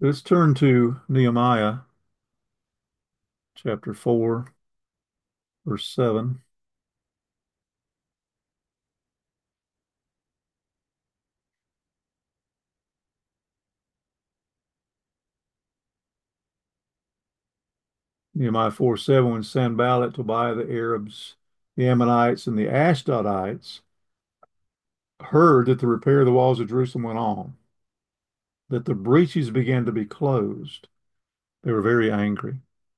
Let's turn to Nehemiah chapter 4, verse 7. Nehemiah 4, 7, when Sanballat, Tobiah, the Arabs, the Ammonites, and the Ashdodites heard that the repair of the walls of Jerusalem went on, that the breaches began to be closed, they were very angry.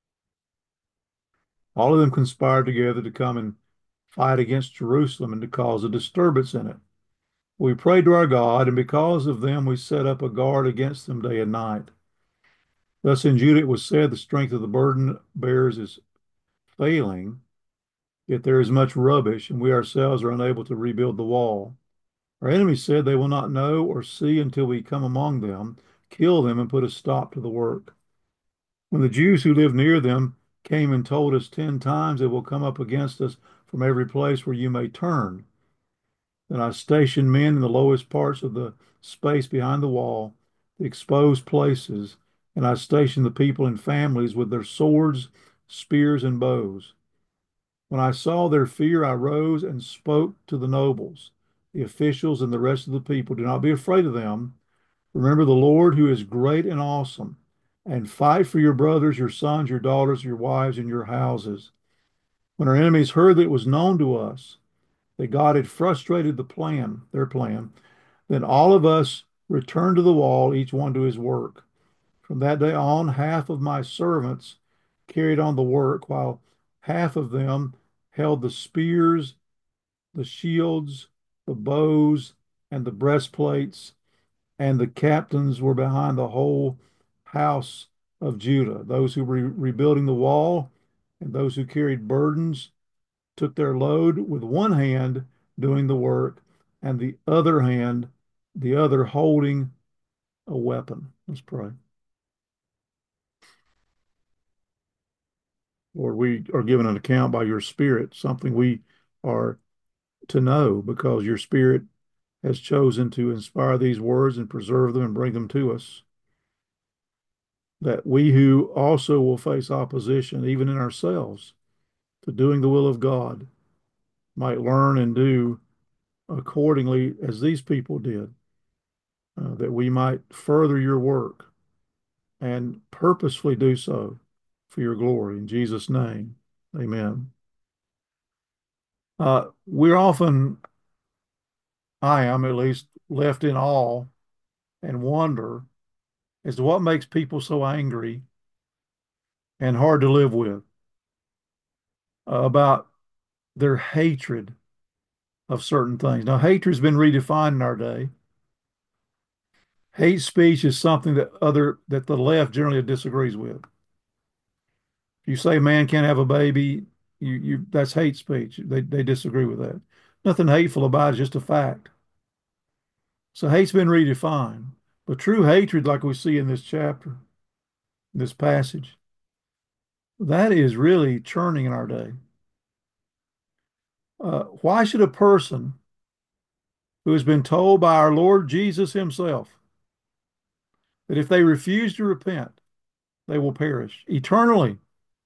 All of them conspired together to come and fight against Jerusalem and to cause a disturbance in it. We prayed to our God, and because of them, we set up a guard against them day and night. Thus in Judah it was said, the strength of the burden bearers is failing, yet there is much rubbish, and we ourselves are unable to rebuild the wall. Our enemies said they will not know or see until we come among them, kill them, and put a stop to the work. When the Jews who lived near them came and told us 10 times they will come up against us from every place where you may turn, then I stationed men in the lowest parts of the space behind the wall, the exposed places, and I stationed the people in families with their swords, spears, and bows. When I saw their fear, I rose and spoke to the nobles, the officials, and the rest of the people. Do not be afraid of them. Remember the Lord who is great and awesome, and fight for your brothers, your sons, your daughters, your wives, and your houses. When our enemies heard that it was known to us that God had frustrated their plan, then all of us returned to the wall, each one to his work. From that day on, half of my servants carried on the work, while half of them held the spears, the shields, the bows, and the breastplates, and the captains were behind the whole house of Judah. Those who were rebuilding the wall and those who carried burdens took their load with one hand doing the work, and the other holding a weapon. Let's pray. Lord, we are given an account by your Spirit, something we are to know because your Spirit has chosen to inspire these words and preserve them and bring them to us. That we who also will face opposition, even in ourselves, to doing the will of God, might learn and do accordingly as these people did, that we might further your work and purposefully do so for your glory. In Jesus' name, amen. We're often, I am at least, left in awe and wonder as to what makes people so angry and hard to live with, about their hatred of certain things. Now, hatred has been redefined in our day. Hate speech is something that the left generally disagrees with. If you say a man can't have a baby, you that's hate speech. They disagree with that. Nothing hateful about it, just a fact. So hate's been redefined. But true hatred, like we see in this chapter, this passage, that is really churning in our day. Why should a person who has been told by our Lord Jesus himself that if they refuse to repent, they will perish eternally,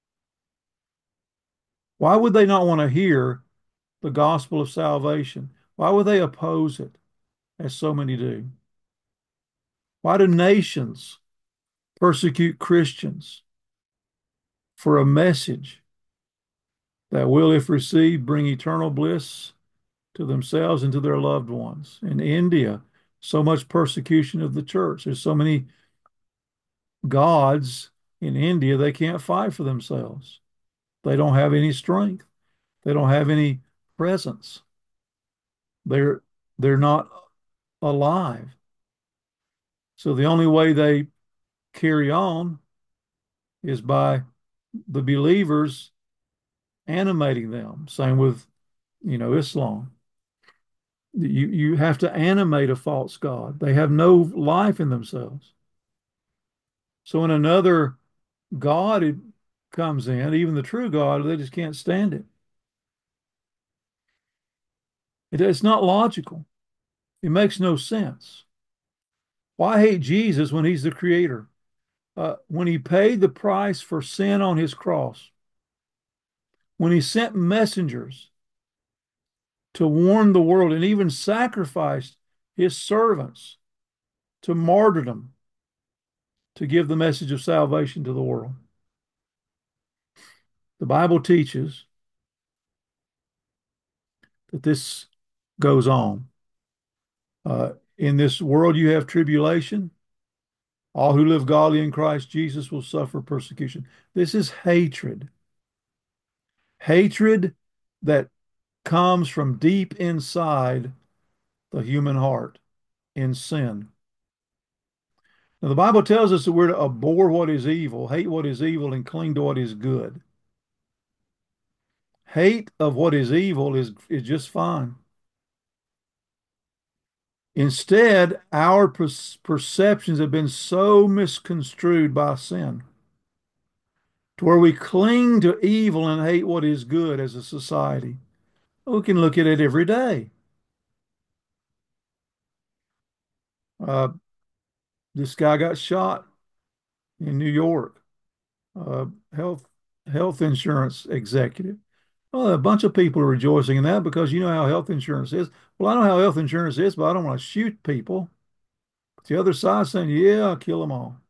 why would they not want to hear the gospel of salvation? Why would they oppose it, as so many do? Why do nations persecute Christians for a message that will, if received, bring eternal bliss to themselves and to their loved ones? In India, so much persecution of the church. There's so many gods in India, they can't fight for themselves. They don't have any strength. They don't have any presence. They're they're not alive. So the only way they carry on is by the believers animating them. Same with, Islam. You have to animate a false god. They have no life in themselves. So when another god comes in, even the true God, they just can't stand it. It's not logical. It makes no sense. Why hate Jesus when he's the creator? when he paid the price for sin on his cross, when he sent messengers to warn the world and even sacrificed his servants to martyrdom to give the message of salvation to the world. The Bible teaches that this goes on. In this world, you have tribulation. All who live godly in Christ Jesus will suffer persecution. This is hatred. Hatred that comes from deep inside the human heart in sin. Now, the Bible tells us that we're to abhor what is evil, hate what is evil, and cling to what is good. Hate of what is evil is just fine. Instead, our perceptions have been so misconstrued by sin to where we cling to evil and hate what is good as a society. We can look at it every day. Uh, this guy got shot in New York, uh, health health insurance executive. Well, a bunch of people are rejoicing in that because you know how health insurance is. Well, I know how health insurance is, but I don't want to shoot people. But the other side saying, yeah, I'll kill them all.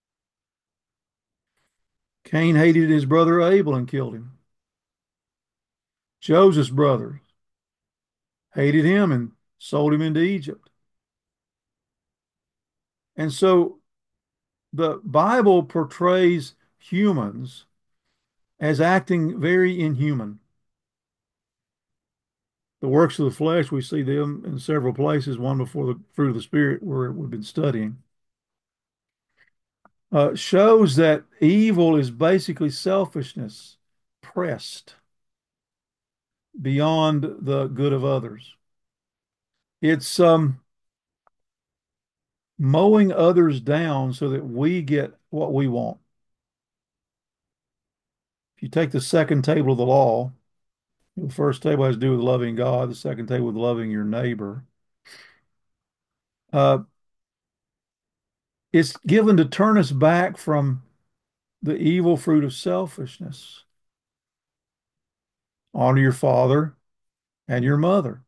Cain hated his brother Abel and killed him. Joseph's brothers hated him and sold him into Egypt. And so the Bible portrays humans as acting very inhuman. The works of the flesh, we see them in several places, one before the fruit of the Spirit, where we've been studying, shows that evil is basically selfishness pressed beyond the good of others. It's mowing others down so that we get what we want. If you take the second table of the law, the first table has to do with loving God, the second table with loving your neighbor. Uh, it's given to turn us back from the evil fruit of selfishness. Honor your father and your mother.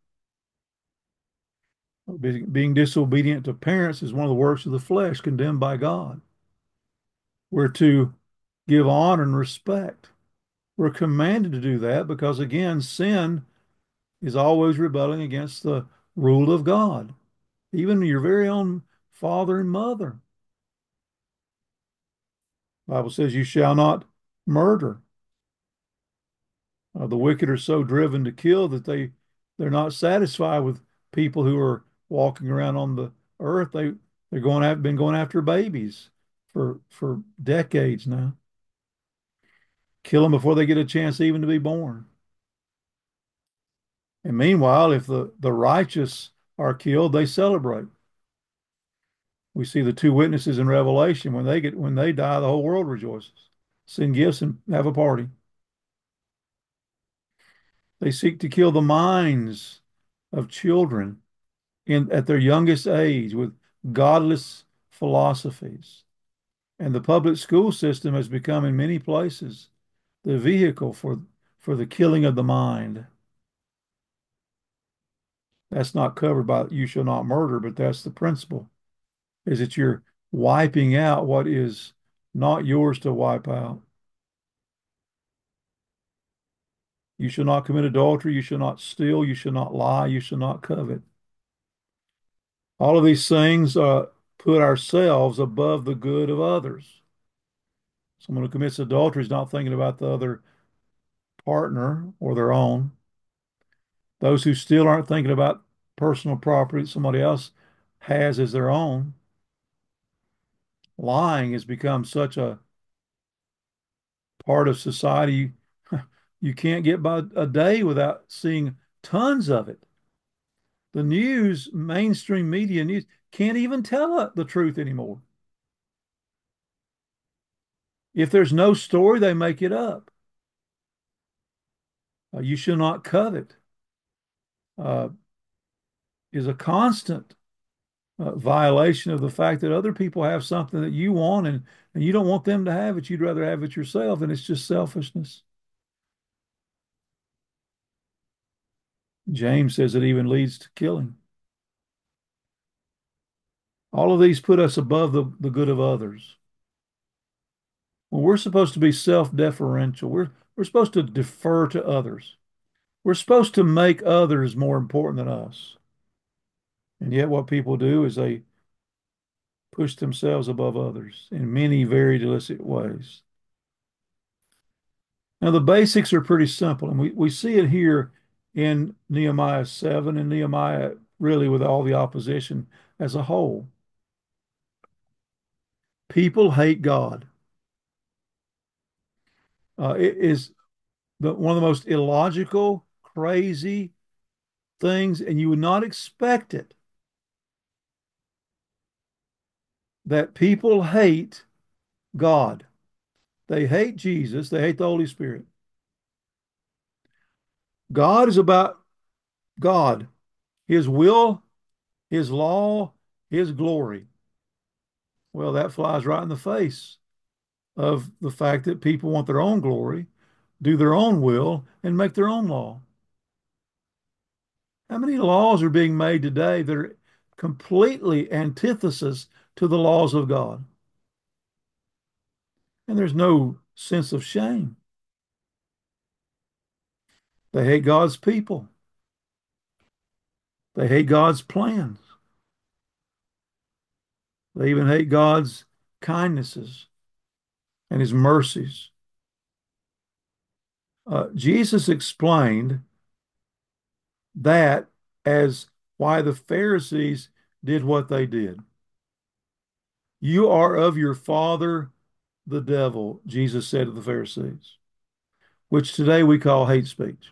Being disobedient to parents is one of the works of the flesh condemned by God. We're to give honor and respect. We're commanded to do that because, again, sin is always rebelling against the rule of God, even your very own father and mother. The Bible says you shall not murder. The wicked are so driven to kill that they're not satisfied with people who are walking around on the earth. They're been going after babies for decades now. Kill them before they get a chance even to be born. And meanwhile, if the righteous are killed, they celebrate. We see the two witnesses in Revelation when they die, the whole world rejoices. Send gifts and have a party. They seek to kill the minds of children at their youngest age with godless philosophies. And the public school system has become in many places the vehicle for the killing of the mind. That's not covered by you shall not murder, but that's the principle, is that you're wiping out what is not yours to wipe out. You shall not commit adultery, you shall not steal, you shall not lie, you shall not covet. All of these things put ourselves above the good of others. Someone who commits adultery is not thinking about the other partner or their own. Those who still aren't thinking about personal property that somebody else has as their own. Lying has become such a part of society. You can't get by a day without seeing tons of it. The news, mainstream media news, can't even tell the truth anymore. If there's no story, they make it up. You shall not covet uh, is a constant. violation of the fact that other people have something that you want and you don't want them to have it. You'd rather have it yourself, and it's just selfishness. James says it even leads to killing. All of these put us above the good of others. Well, we're supposed to be self-deferential. We're supposed to defer to others. We're supposed to make others more important than us. And yet what people do is they push themselves above others in many very illicit ways. Now, the basics are pretty simple, and we see it here in Nehemiah 7 and Nehemiah really with all the opposition as a whole. People hate God. It is one of the most illogical, crazy things, and you would not expect it that people hate God. They hate Jesus, they hate the Holy Spirit. God is about God, His will, His law, His glory. Well, that flies right in the face of the fact that people want their own glory, do their own will, and make their own law. How many laws are being made today that are completely antithesis to the laws of God? And there's no sense of shame. They hate God's people. They hate God's plans. They even hate God's kindnesses and his mercies. Jesus explained that as why the Pharisees did what they did. You are of your father, the devil, Jesus said to the Pharisees, which today we call hate speech.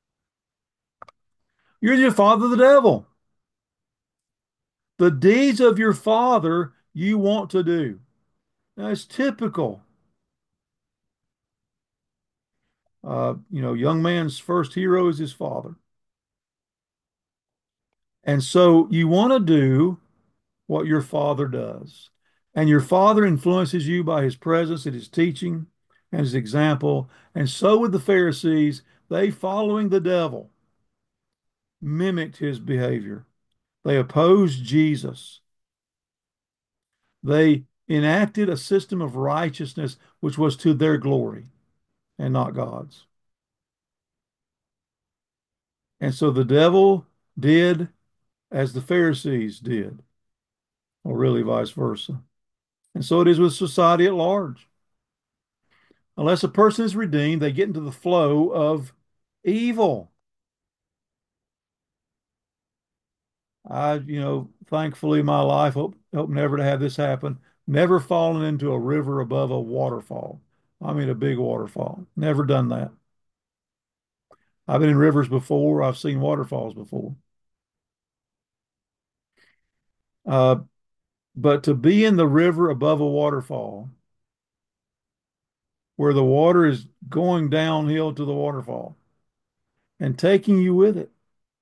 You're your father, the devil. The deeds of your father you want to do. Now, it's typical. Young man's first hero is his father. And so you want to do what your father does. And your father influences you by his presence and his teaching and his example. And so with the Pharisees, they, following the devil, mimicked his behavior. They opposed Jesus. They enacted a system of righteousness which was to their glory and not God's. And so the devil did as the Pharisees did, or really vice versa. And so it is with society at large. Unless a person is redeemed, they get into the flow of evil. Thankfully, my life hope never to have this happen. Never fallen into a river above a waterfall. I mean, a big waterfall. Never done that. I've been in rivers before. I've seen waterfalls before. Uh, but to be in the river above a waterfall, where the water is going downhill to the waterfall and taking you with it,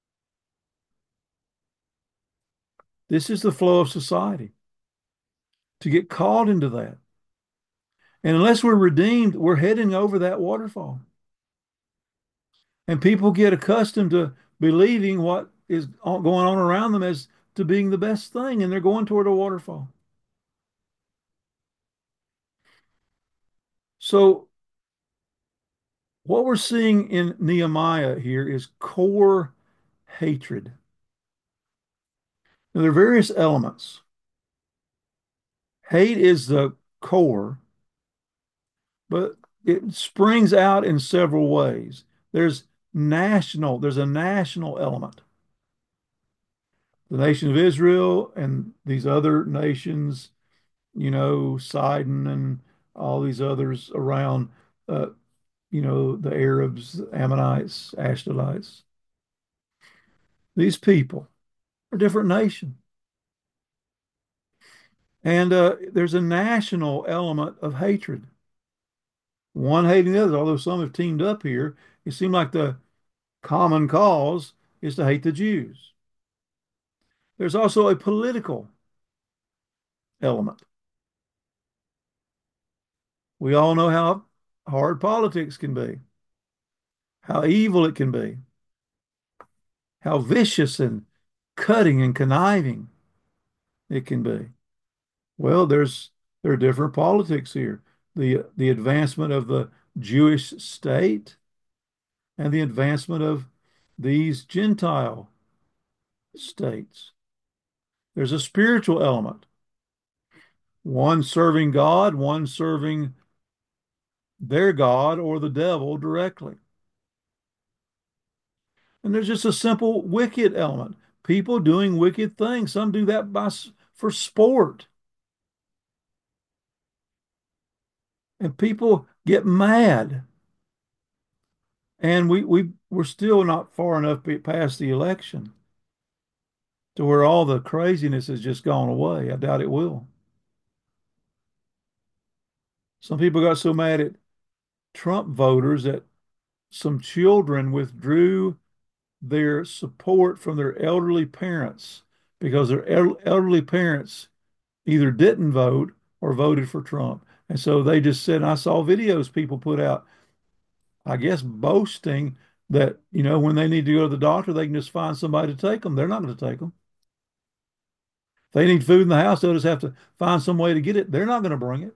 this is the flow of society. To get caught into that. And unless we're redeemed, we're heading over that waterfall. And people get accustomed to believing what is going on around them as to being the best thing, and they're going toward a waterfall. So, what we're seeing in Nehemiah here is core hatred. Now, there are various elements. Hate is the core, but it springs out in several ways. There's there's a national element. The nation of Israel and these other nations, Sidon and all these others around, uh, the Arabs, Ammonites, Ashdodites. These people are different nations. And there's a national element of hatred. One hating the other, although some have teamed up here, it seemed like the common cause is to hate the Jews. There's also a political element. We all know how hard politics can be, how evil it can be, how vicious and cutting and conniving it can be. Well, there are different politics here. The advancement of the Jewish state and the advancement of these Gentile states. There's a spiritual element, one serving God, one serving their God or the devil directly. And there's just a simple wicked element. People doing wicked things. Some do that for sport. And people get mad. And we're still not far enough past the election to where all the craziness has just gone away. I doubt it will. Some people got so mad at Trump voters that some children withdrew their support from their elderly parents because their elderly parents either didn't vote or voted for Trump. And so they just said, and I saw videos people put out, I guess, boasting that, when they need to go to the doctor, they can just find somebody to take them. They're not going to take them. If they need food in the house, they'll just have to find some way to get it. They're not going to bring it.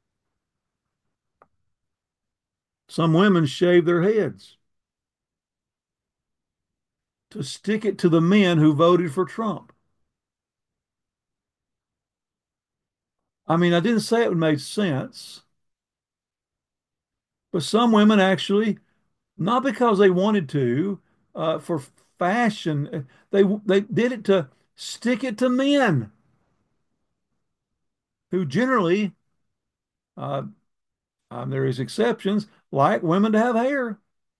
Some women shave their heads to stick it to the men who voted for Trump. I mean, I didn't say it made sense, but some women actually, not because they wanted to, for fashion, they did it to stick it to men who generally, uh, there is exceptions, like women to have hair.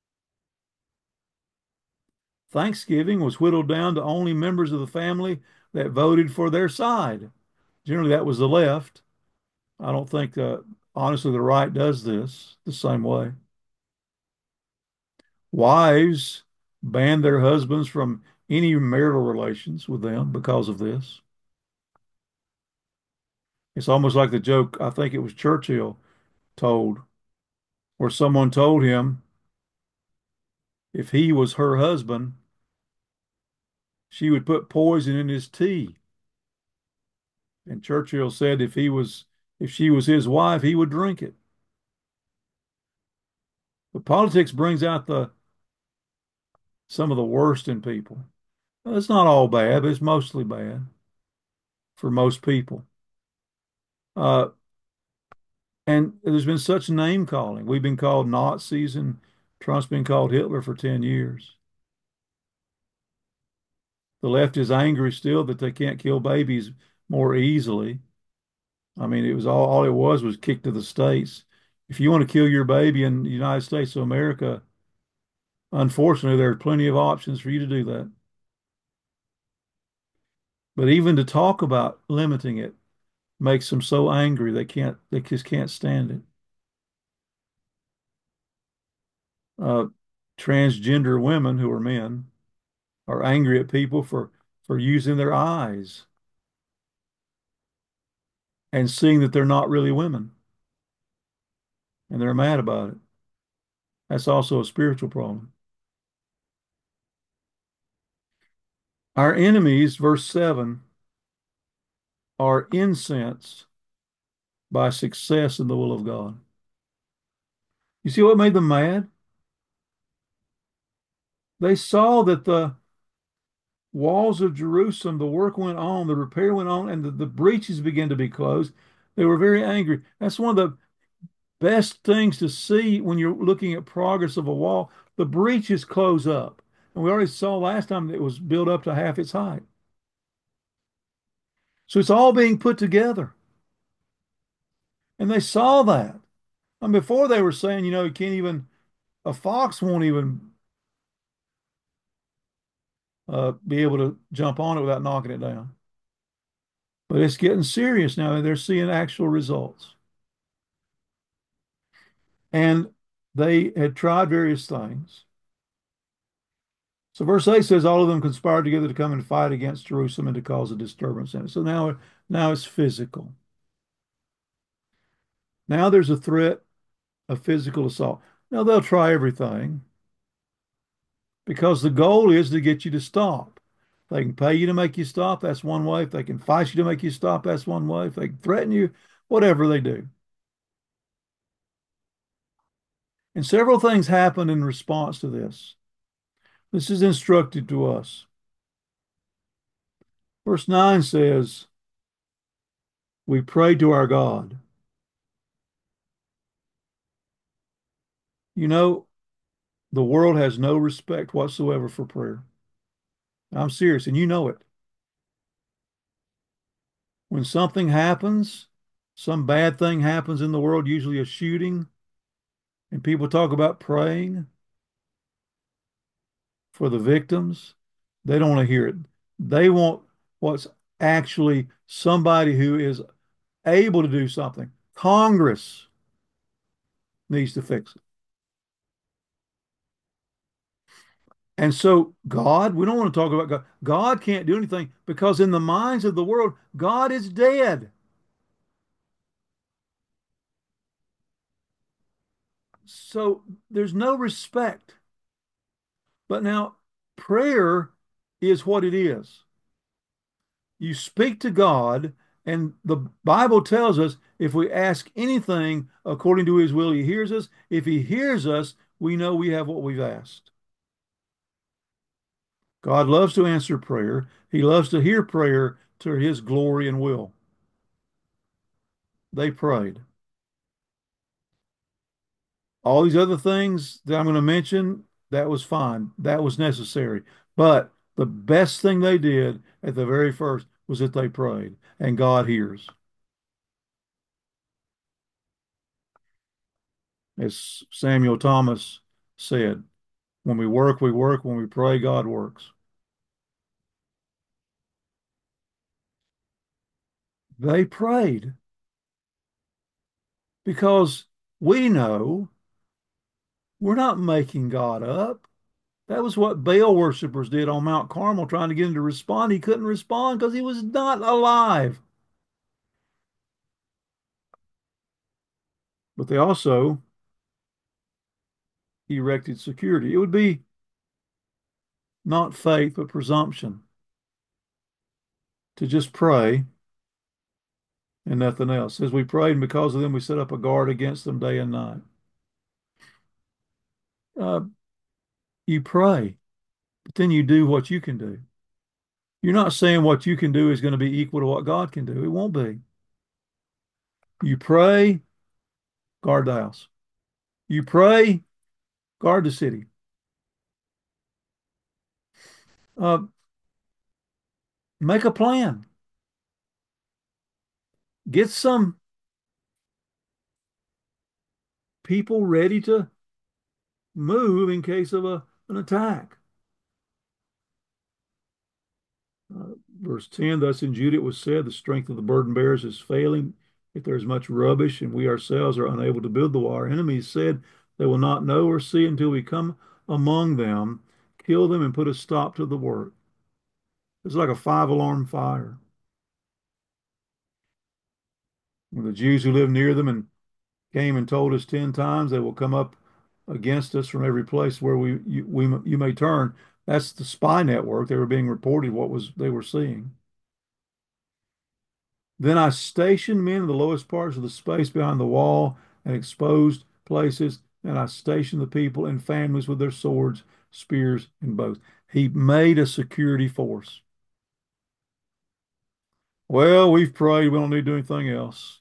Thanksgiving was whittled down to only members of the family that voted for their side. Generally, that was the left. I don't think, honestly, the right does this the same way. Wives banned their husbands from any marital relations with them because of this. It's almost like the joke, I think it was Churchill told, where someone told him if he was her husband, she would put poison in his tea. And Churchill said if she was his wife, he would drink it. But politics brings out some of the worst in people. Well, it's not all bad, but it's mostly bad for most people. Uh, and there's been such name calling. We've been called Nazis, and Trump's been called Hitler for 10 years. The left is angry still that they can't kill babies more easily. I mean, it was all it was kicked to the states. If you want to kill your baby in the United States of America, unfortunately, there are plenty of options for you to do that. But even to talk about limiting it makes them so angry they just can't stand it. Uh, Transgender women who are men are angry at people for using their eyes and seeing that they're not really women, and they're mad about it. That's also a spiritual problem. Our enemies, verse 7, are incensed by success in the will of God. You see what made them mad? They saw that the walls of Jerusalem, the work went on, the repair went on, and the breaches began to be closed. They were very angry. That's one of the best things to see when you're looking at progress of a wall. The breaches close up. And we already saw last time that it was built up to half its height. So it's all being put together. And they saw that. And before they were saying, you can't even, a fox won't even be able to jump on it without knocking it down. But it's getting serious now. They're seeing actual results. And they had tried various things. So verse 8 says, all of them conspired together to come and fight against Jerusalem and to cause a disturbance in it. So now Now it's physical. Now there's a threat of physical assault. Now they'll try everything because the goal is to get you to stop. If they can pay you to make you stop, that's one way. If they can fight you to make you stop, that's one way. If they can threaten you, whatever they do. And several things happen in response to this. This is instructed to us. Verse 9 says, we pray to our God. You know, the world has no respect whatsoever for prayer. I'm serious, and you know it. When something happens, some bad thing happens in the world, usually a shooting, and people talk about praying for the victims, they don't want to hear it. They want what's actually somebody who is able to do something. Congress needs to fix it. And so, God, we don't want to talk about God. God can't do anything because, in the minds of the world, God is dead. So, there's no respect. But now, prayer is what it is. You speak to God, and the Bible tells us if we ask anything according to his will, he hears us. If he hears us, we know we have what we've asked. God loves to answer prayer. He loves to hear prayer to his glory and will. They prayed. All these other things that I'm going to mention, that was fine. That was necessary. But the best thing they did at the very first was that they prayed, and God hears. As Samuel Thomas said, when we work, we work. When we pray, God works. They prayed because we know we're not making God up. That was what Baal worshipers did on Mount Carmel, trying to get him to respond. He couldn't respond because he was not alive. But they also erected security. It would be not faith, but presumption to just pray and nothing else. As we prayed, and because of them, we set up a guard against them day and night. Uh, you pray, but then you do what you can do. You're not saying what you can do is going to be equal to what God can do. It won't be. You pray, guard the house. You pray, guard the city. Uh, make a plan. Get some people ready to move in case of an attack. Verse 10, thus in Judah it was said, the strength of the burden bearers is failing. If there is much rubbish and we ourselves are unable to build the wall, our enemies said they will not know or see until we come among them, kill them, and put a stop to the work. It's like a five-alarm fire. When the Jews who lived near them and came and told us 10 times they will come up against us from every place where you may turn. That's the spy network. They were being reported what was they were seeing. Then I stationed men in the lowest parts of the space behind the wall and exposed places, and I stationed the people in families with their swords, spears, and bows. He made a security force. Well, we've prayed. We don't need to do anything else.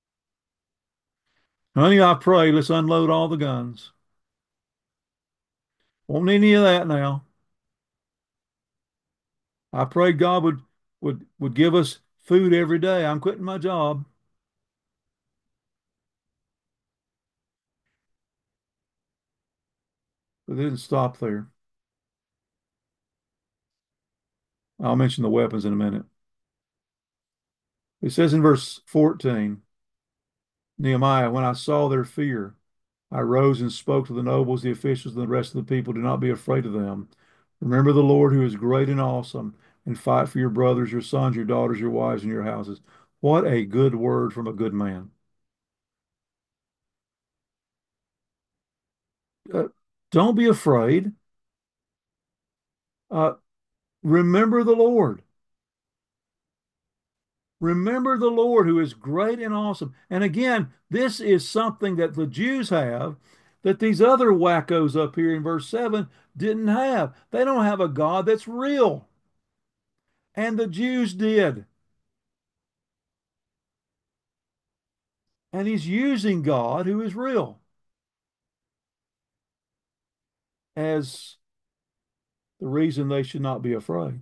Honey, I prayed. Let's unload all the guns. Won't need any of that now. I prayed God would give us food every day. I'm quitting my job. But it didn't stop there. I'll mention the weapons in a minute. It says in verse 14, Nehemiah, when I saw their fear, I rose and spoke to the nobles, the officials, and the rest of the people. Do not be afraid of them. Remember the Lord who is great and awesome, and fight for your brothers, your sons, your daughters, your wives, and your houses. What a good word from a good man. Uh, don't be afraid. Uh, remember the Lord. Remember the Lord who is great and awesome. And again, this is something that the Jews have that these other wackos up here in verse 7 didn't have. They don't have a God that's real. And the Jews did. And he's using God who is real as the reason they should not be afraid.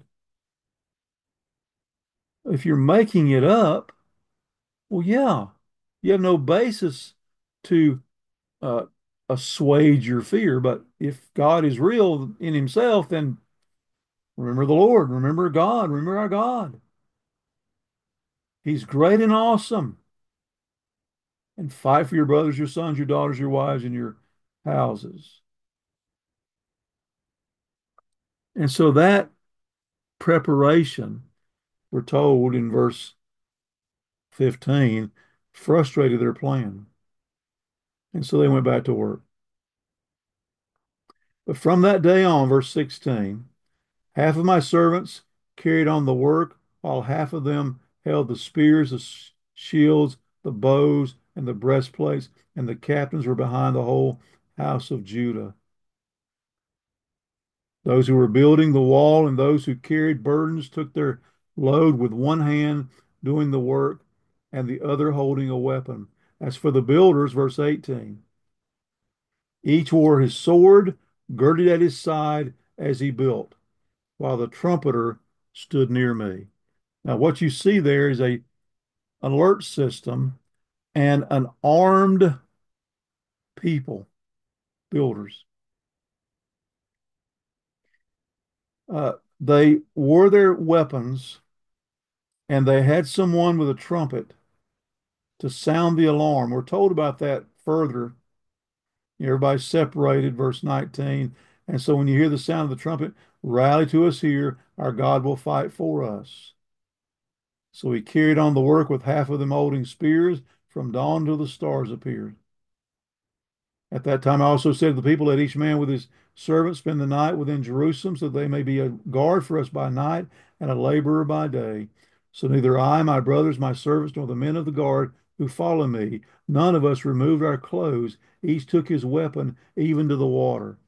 If you're making it up, well, yeah, you have no basis to uh, assuage your fear. But if God is real in himself, then remember the Lord, remember God, remember our God. He's great and awesome. And fight for your brothers, your sons, your daughters, your wives, and your houses. And so that preparation, we're told in verse 15, frustrated their plan. And so they went back to work. But from that day on, verse 16, half of my servants carried on the work, while half of them held the spears, the shields, the bows, and the breastplates, and the captains were behind the whole house of Judah. Those who were building the wall and those who carried burdens took their load with one hand doing the work and the other holding a weapon. As for the builders, verse 18, each wore his sword girded at his side as he built, while the trumpeter stood near me. Now, what you see there is a alert system and an armed people, builders. They wore their weapons and they had someone with a trumpet to sound the alarm. We're told about that further. Everybody's separated, verse 19. And so when you hear the sound of the trumpet, rally to us here. Our God will fight for us. So he carried on the work with half of them holding spears from dawn till the stars appeared. At that time, I also said to the people, let each man with his servant spend the night within Jerusalem, so they may be a guard for us by night and a laborer by day. So neither I, my brothers, my servants, nor the men of the guard who follow me, none of us removed our clothes. Each took his weapon, even to the water.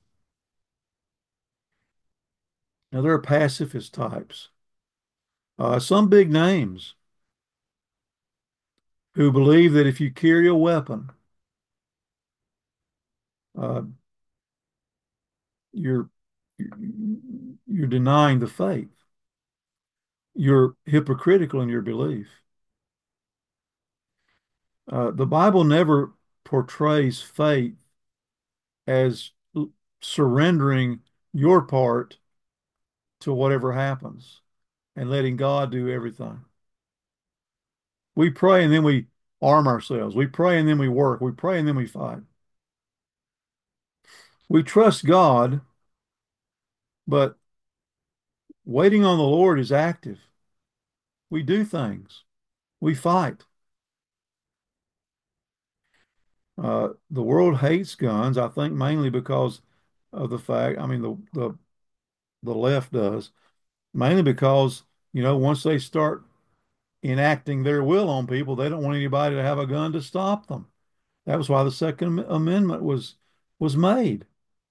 Now, there are pacifist types, some big names, who believe that if you carry a weapon, uh, you're you're denying the faith. You're hypocritical in your belief. The Bible never portrays faith as surrendering your part to whatever happens and letting God do everything. We pray and then we arm ourselves. We pray and then we work. We pray and then we fight. We trust God, but waiting on the Lord is active. We do things. We fight. The world hates guns, I think mainly because of the fact, I mean, the left does, mainly because, once they start enacting their will on people, they don't want anybody to have a gun to stop them. That was why the Second Amendment was made,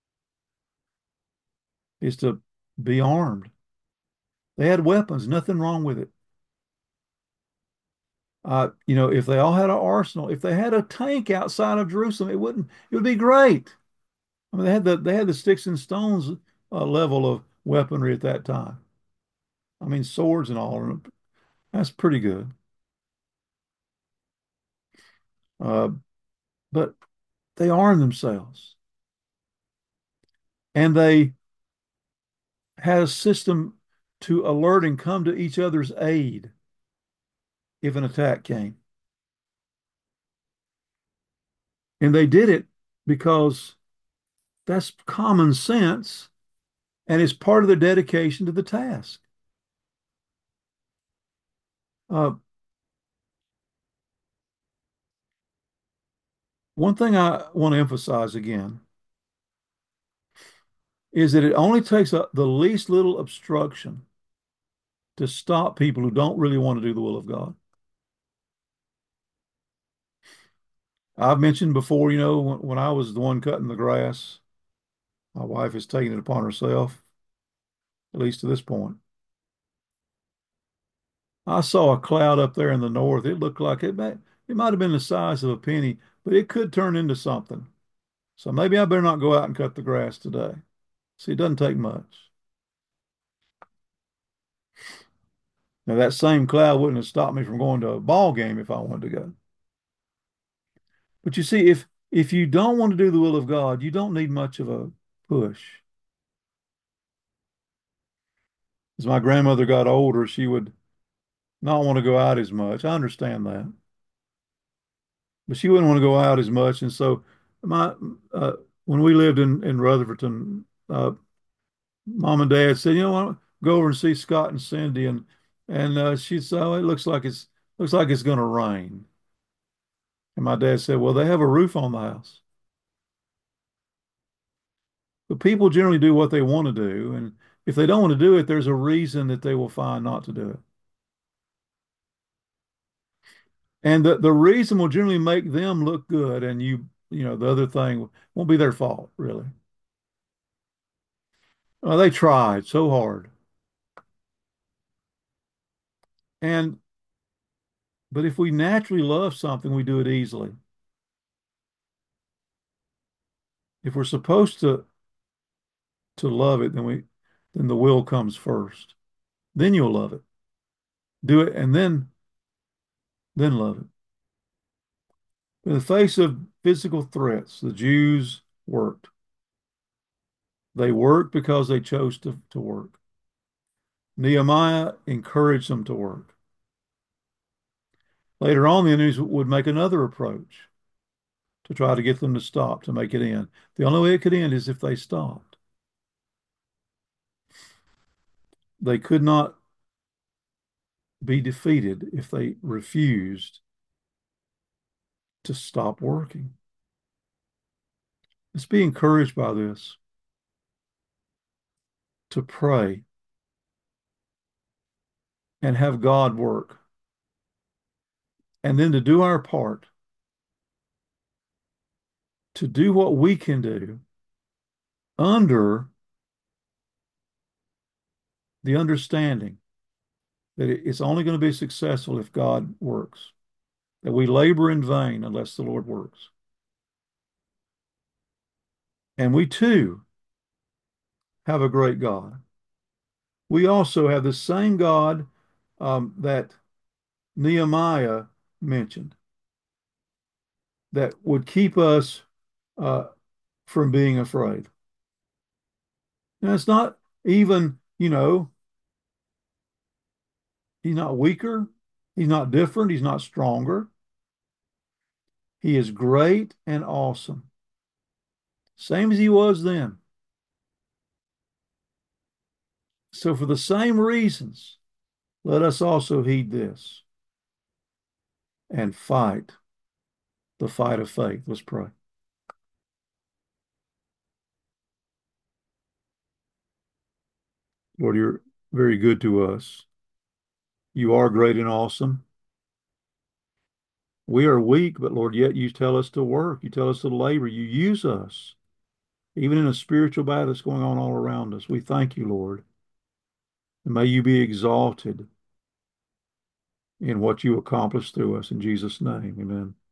is to be armed. They had weapons, nothing wrong with it. If they all had an arsenal, if they had a tank outside of Jerusalem, it would be great. I mean, they had the sticks and stones level of weaponry at that time. I mean, swords and all. That's pretty good. Uh, but they armed themselves and they had a system to alert and come to each other's aid if an attack came. And they did it because that's common sense and it's part of their dedication to the task. Uh, One thing I want to emphasize again is that it only takes the least little obstruction to stop people who don't really want to do the will of God. I've mentioned before, when I was the one cutting the grass, my wife has taken it upon herself, at least to this point. I saw a cloud up there in the north. It looked like it might have been the size of a penny, but it could turn into something. So maybe I better not go out and cut the grass today. See, it doesn't take much. Now that same cloud wouldn't have stopped me from going to a ball game if I wanted to go. But you see, if you don't want to do the will of God, you don't need much of a push. As my grandmother got older, she would not want to go out as much. I understand that. But she wouldn't want to go out as much. And so my uh, when we lived in Rutherfordton, mom and dad said, why don't go over and see Scott and Cindy, and she said, oh, it looks like it's going to rain. And my dad said, well, they have a roof on the house. But people generally do what they want to do, and if they don't want to do it, there's a reason that they will find not to do it. And the reason will generally make them look good, and the other thing won't be their fault, really. They tried so hard. And but if we naturally love something, we do it easily. If we're supposed to love it, then the will comes first. Then you'll love it. Do it and then love it. In the face of physical threats, the Jews worked. They worked because they chose to work. Nehemiah encouraged them to work. Later on, the enemies would make another approach to try to get them to stop, to make it end. The only way it could end is if they stopped. They could not be defeated if they refused to stop working. Let's be encouraged by this, to pray and have God work, and then to do our part, to do what we can do under the understanding that it's only going to be successful if God works, that we labor in vain unless the Lord works. And we too have a great God. We also have the same God that Nehemiah mentioned that would keep us uh, from being afraid. And it's not even, he's not weaker, he's not different, he's not stronger. He is great and awesome, same as he was then. So, for the same reasons, let us also heed this and fight the fight of faith. Let's pray. Lord, you're very good to us. You are great and awesome. We are weak, but Lord, yet you tell us to work. You tell us to labor. You use us, even in a spiritual battle that's going on all around us. We thank you, Lord. And may you be exalted in what you accomplish through us. In Jesus' name, amen.